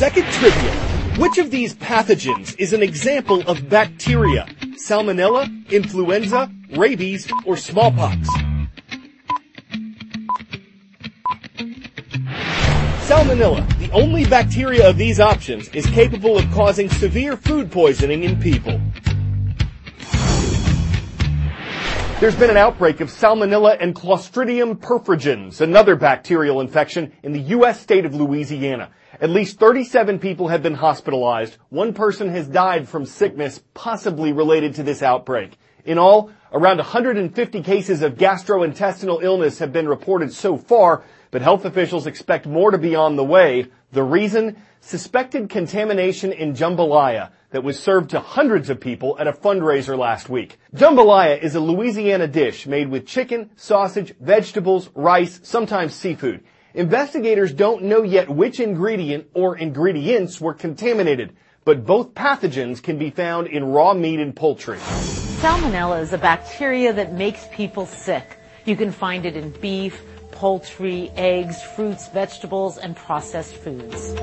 Second trivia. Which of these pathogens is an example of bacteria? Salmonella, influenza, rabies, or smallpox? Salmonella, the only bacteria of these options, is capable of causing severe food poisoning in people. There's been an outbreak of Salmonella and Clostridium perfringens, another bacterial infection, in the U.S. state of Louisiana. At least 37 people have been hospitalized. One person has died from sickness possibly related to this outbreak. In all, around 150 cases of gastrointestinal illness have been reported so far, but health officials expect more to be on the way. The reason? Suspected contamination in jambalaya that was served to hundreds of people at a fundraiser last week. Jambalaya is a Louisiana dish made with chicken, sausage, vegetables, rice, sometimes seafood. Investigators don't know yet which ingredient or ingredients were contaminated, but both pathogens can be found in raw meat and poultry. Salmonella is a bacteria that makes people sick. You can find it in beef, poultry, eggs, fruits, vegetables, and processed foods.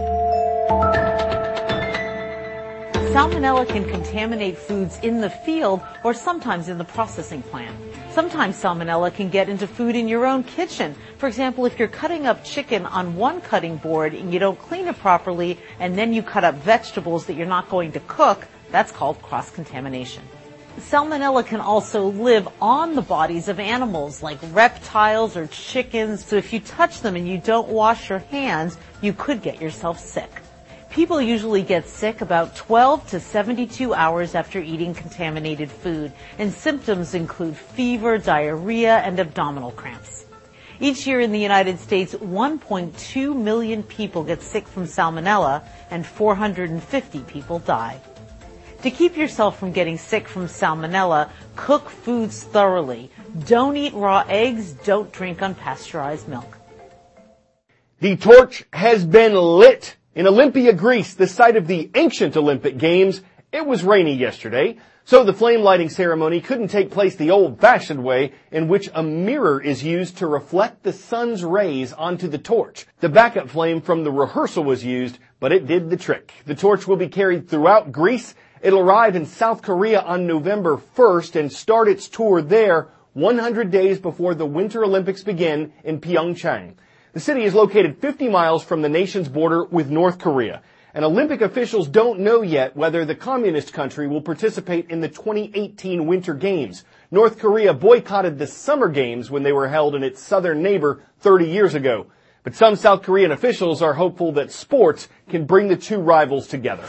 Salmonella can contaminate foods in the field or sometimes in the processing plant. Sometimes salmonella can get into food in your own kitchen. For example, if you're cutting up chicken on one cutting board and you don't clean it properly and then you cut up vegetables that you're not going to cook, that's called cross-contamination. Salmonella can also live on the bodies of animals like reptiles or chickens, so if you touch them and you don't wash your hands, you could get yourself sick. People usually get sick about 12 to 72 hours after eating contaminated food, and symptoms include fever, diarrhea, and abdominal cramps. Each year in the United States, 1.2 million people get sick from salmonella, and 450 people die. To keep yourself from getting sick from salmonella, cook foods thoroughly. Don't eat raw eggs. Don't drink unpasteurized milk. The torch has been lit. In Olympia, Greece, the site of the ancient Olympic Games, it was rainy yesterday, so the flame lighting ceremony couldn't take place the old-fashioned way, in which a mirror is used to reflect the sun's rays onto the torch. The backup flame from the rehearsal was used, but it did the trick. The torch will be carried throughout Greece. It'll arrive in South Korea on November 1st and start its tour there 100 days before the Winter Olympics begin in Pyeongchang. The city is located 50 miles from the nation's border with North Korea, and Olympic officials don't know yet whether the communist country will participate in the 2018 Winter Games. North Korea boycotted the Summer Games when they were held in its southern neighbor 30 years ago. But some South Korean officials are hopeful that sports can bring the two rivals together.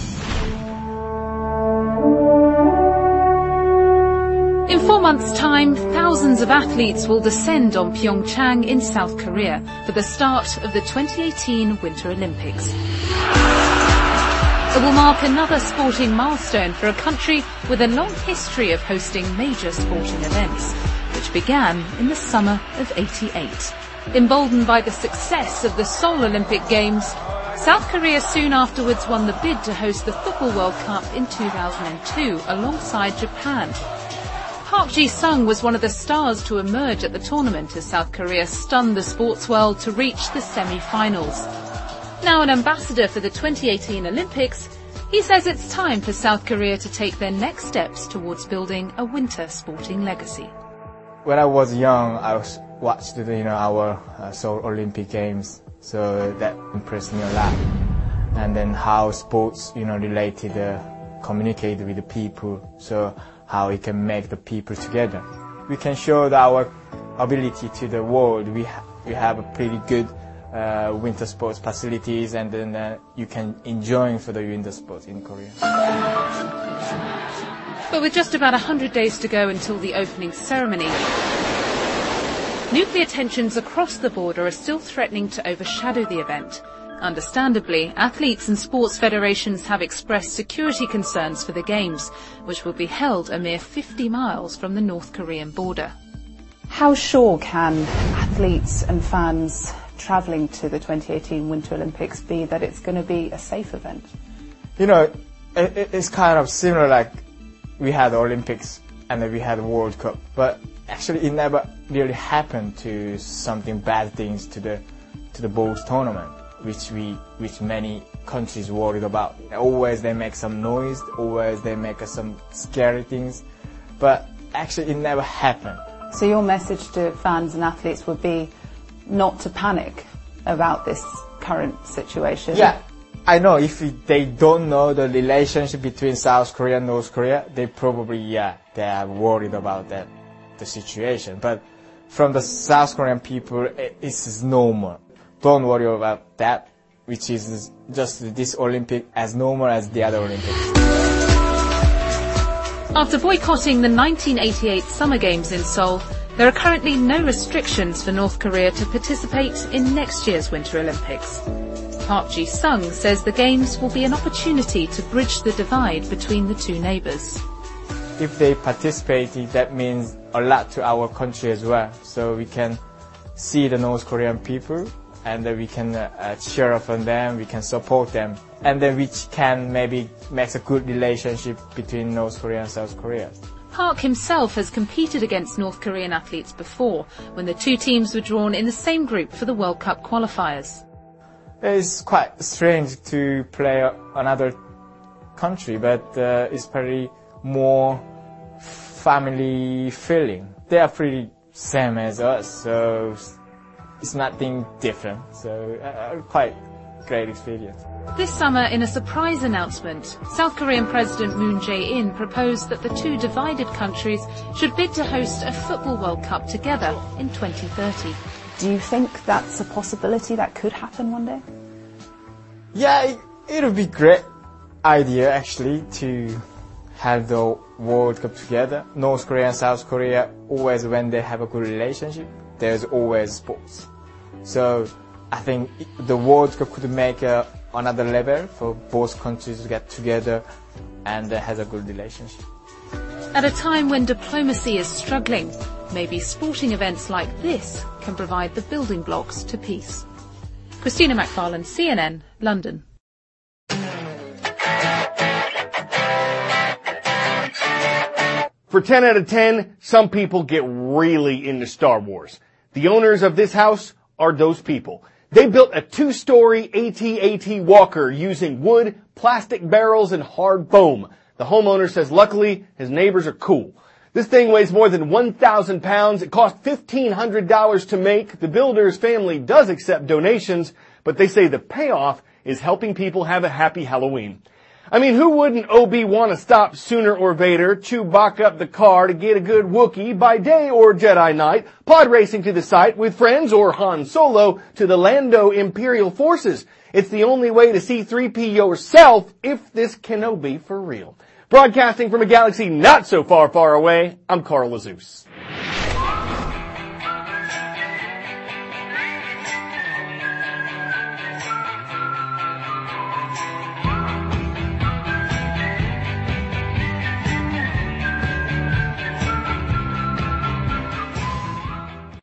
In 4 months' time, thousands of athletes will descend on Pyeongchang in South Korea for the start of the 2018 Winter Olympics. It will mark another sporting milestone for a country with a long history of hosting major sporting events, which began in the summer of '88. Emboldened by the success of the Seoul Olympic Games, South Korea soon afterwards won the bid to host the Football World Cup in 2002 alongside Japan. Park Ji-sung was one of the stars to emerge at the tournament as South Korea stunned the sports world to reach the semi-finals. Now an ambassador for the 2018 Olympics, he says it's time for South Korea to take their next steps towards building a winter sporting legacy. When I was young, I watched our Seoul Olympic Games, so that impressed me a lot. And then how sports related communicate with the people, so how we can make the people together. We can show our ability to the world. We have a pretty good winter sports facilities, and then you can enjoy for the winter sports in Korea. But with just about 100 days to go until the opening ceremony, nuclear tensions across the border are still threatening to overshadow the event. Understandably, athletes and sports federations have expressed security concerns for the Games, which will be held a mere 50 miles from the North Korean border. How sure can athletes and fans travelling to the 2018 Winter Olympics be that it's going to be a safe event? It's kind of similar like we had the Olympics and then we had the World Cup, but actually it never really happened to something bad things to the both tournament, which many countries worried about. Always they make some noise, always they make some scary things, but actually it never happened. So your message to fans and athletes would be not to panic about this current situation? Yeah, I know if they don't know the relationship between South Korea and North Korea, they probably, they are worried about that, the situation. But from the South Korean people, it's normal. Don't worry about that, which is just this Olympic as normal as the other Olympics. After boycotting the 1988 Summer Games in Seoul, there are currently no restrictions for North Korea to participate in next year's Winter Olympics. Park Ji-sung says the Games will be an opportunity to bridge the divide between the two neighbours. If they participate, that means a lot to our country as well. So we can see the North Korean people, and we can cheer up on them, we can support them, and then which can maybe make a good relationship between North Korea and South Korea. Park himself has competed against North Korean athletes before, when the two teams were drawn in the same group for the World Cup qualifiers. It's quite strange to play another country, but it's pretty more family feeling. They are pretty same as us, so it's nothing different. So quite great experience. This summer, in a surprise announcement, South Korean President Moon Jae-in proposed that the two divided countries should bid to host a football World Cup together in 2030. Do you think that's a possibility that could happen one day? Yeah, it would be great idea actually to have the World Cup together. North Korea and South Korea, always when they have a good relationship, there's always sports. So I think the World Cup could make another level for both countries to get together and has a good relationship. At a time when diplomacy is struggling, maybe sporting events like this can provide the building blocks to peace. Christina McFarlane, CNN, London. For 10 out of 10, some people get really into Star Wars. The owners of this house are those people. They built a 2-story AT-AT walker using wood, plastic barrels, and hard foam. The homeowner says luckily his neighbors are cool. This thing weighs more than 1,000 pounds. It cost $1,500 to make. The builder's family does accept donations, but they say the payoff is helping people have a happy Halloween. I mean, who wouldn't Obi want to stop Sooner or Vader, Chewbacca up the car to get a good Wookiee by day or Jedi night, pod racing to the site with friends, or Han Solo to the Lando Imperial Forces? It's the only way to see 3P yourself if this Kenobi for real. Broadcasting from a galaxy not so far, far away, I'm Carl Azuz.